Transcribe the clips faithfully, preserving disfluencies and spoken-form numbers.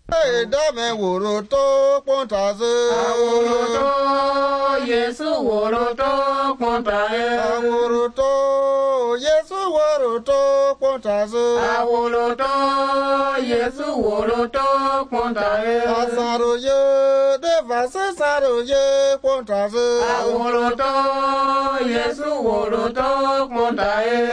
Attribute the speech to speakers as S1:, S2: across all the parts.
S1: Dame wuruto pontaze.
S2: Awuruto Yesu wuruto pontaze.
S1: Awuruto Yesu wuruto pontaze.
S2: Awuruto Yesu wuruto pontaze.
S1: Asaroye devase saroye pontaze.
S2: Awuruto Yesu wuruto pontaze.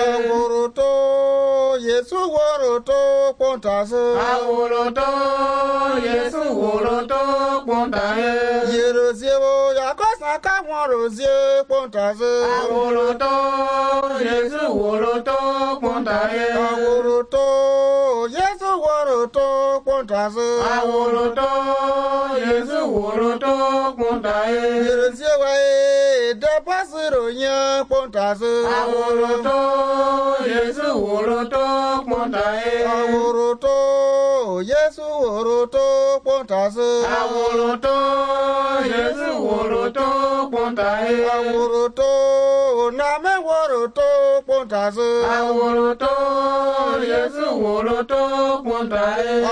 S1: Awuruto Yesu wuruto pontaze.
S2: Awuruto Yesu wuruto pontaze.
S1: Yerosiebo yakosa kamwa rosie pontaze.
S2: Awuruto Yesu wuruto pontaze.
S1: Awuruto Yesu wuruto pontaze.
S2: Awuruto Yesu wuruto pontaze.
S1: Yerosiebo e depasiro nya pontaze.
S2: Awuruto Yesu wuruto pontaze.
S1: Awuruto Yesu wuruto pontaze.
S2: Awuruto Yesu wuruto pontaze.
S1: Awuruto name wuruto pontaze.
S2: Awuruto Yesu wuruto pontaze.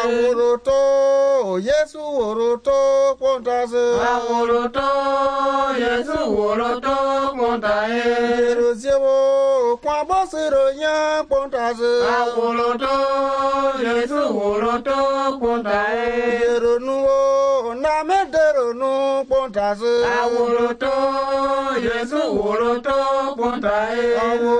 S1: Awuruto Yesu wuruto pontaze.
S2: Awuruto Yesu wuruto pontaze.
S1: Yerosiebo kwa bosiro nya pontaze.
S2: Awuruto Yesu wuruto pontaze.
S1: Yeronuo name deronu pontaze.
S2: Awuruto Yesu wuruto pontaze.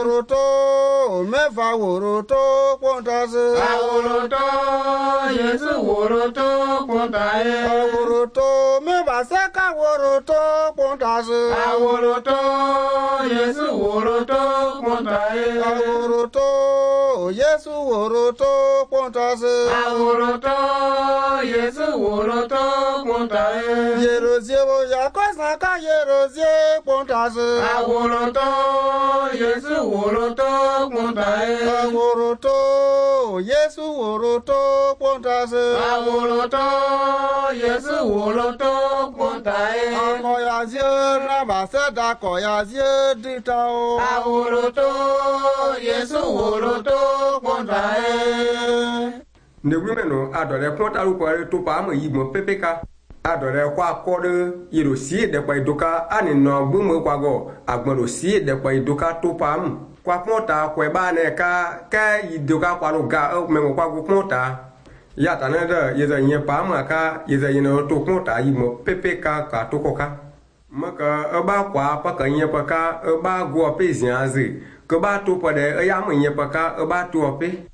S1: Awuruto meva wuruto pontaze.
S2: Awuruto Yesu wuruto pontaze.
S1: Awuruto meva seka wuruto pontaze.
S2: Awuruto Yesu wuruto pontaze.
S1: Awuruto Yesu wuruto pontaze.
S2: Awuruto Yesu wuruto pontaze.
S1: Yerosiebo yakosa ka yerosie pontaze.
S2: Awuruto Yesu wuruto pontaze.
S1: Awuruto Yesu wuruto pontaze.
S2: Awuruto Yesu wuruto pontaze.
S1: Akoyazie na baseda koyazie ditao.
S2: Awuruto Yesu wuruto pontaze.
S3: Negumeno adore ponta lu kware to pa mo yimo pepeka adore kwa kode yirosi de kwa idoka ani no gbumo kwago agboro si de kwa idoka to pam kwa ponta kwa ba ne ka ka idoka kwa lu ga o me kwa gu ponta ya ta ne de yeza nye pa ma ka yeza yino to ponta yimo pepeka ka to koka maka eba kwa pa ka nye pa ka eba go pe ziazi ko ba to pa de ya mo nye pa ka eba to pe